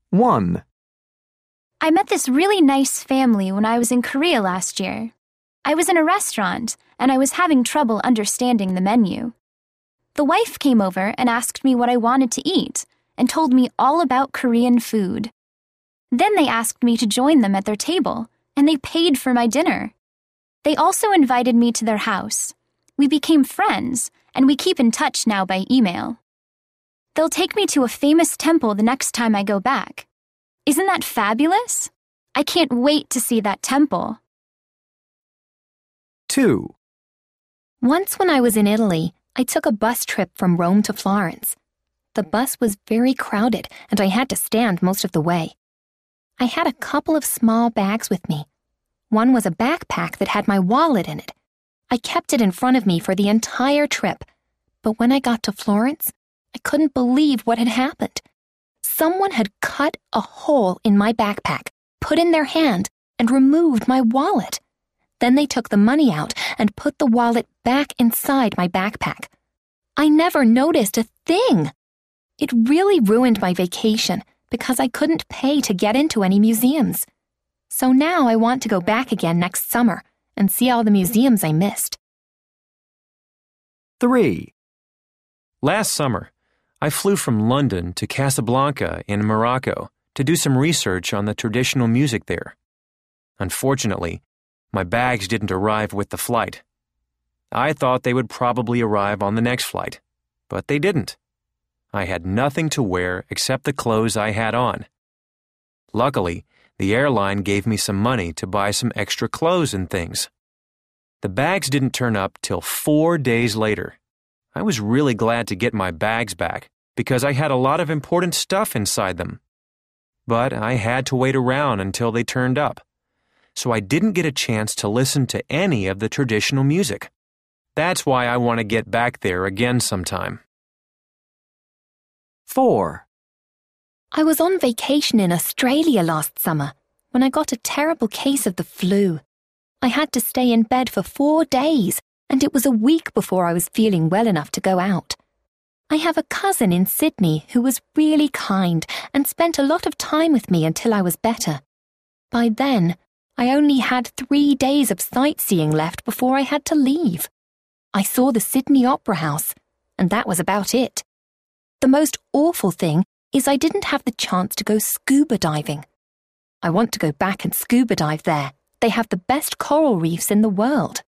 1. I met this really nice family when I was in Korea last year. I was in a restaurant, and I was having trouble understanding the menu. The wife came over and asked me what I wanted to eat, and told me all about Korean food. Then they asked me to join them at their table, and they paid for my dinner. They also invited me to their house. We became friends, and we keep in touch now by email. They'll take me to a famous temple the next time I go back. Isn't that fabulous? I can't wait to see that temple. 2. Once when I was in Italy, I took a bus trip from Rome to Florence. The bus was very crowded, and I had to stand most of the way. I had a couple of small bags with me. One was a backpack that had my wallet in it. I kept it in front of me for the entire trip, but when I got to Florence, I couldn't believe what had happened. Someone had cut a hole in my backpack, put in their hand, and removed my wallet. Then they took the money out and put the wallet back inside my backpack. I never noticed a thing. It really ruined my vacation because I couldn't pay to get into any museums. So now I want to go back again next summer and see all the museums I missed. 3. Last summer, I flew from London to Casablanca in Morocco to do some research on the traditional music there. Unfortunately, my bags didn't arrive with the flight. I thought they would probably arrive on the next flight, but they didn't. I had nothing to wear except the clothes I had on. Luckily, the airline gave me some money to buy some extra clothes and things. The bags didn't turn up till 4 days later. I was really glad to get my bags back because I had a lot of important stuff inside them. But I had to wait around until they turned up, so I didn't get a chance to listen to any of the traditional music. That's why I want to get back there again sometime. 4. I was on vacation in Australia last summer when I got a terrible case of the flu. I had to stay in bed for 4 days, and it was a week before I was feeling well enough to go out. I have a cousin in Sydney who was really kind and spent a lot of time with me until I was better. By then, I only had 3 days of sightseeing left before I had to leave. I saw the Sydney Opera House, and that was about it. The most awful thing is I didn't have the chance to go scuba diving. I want to go back and scuba dive there. They have the best coral reefs in the world.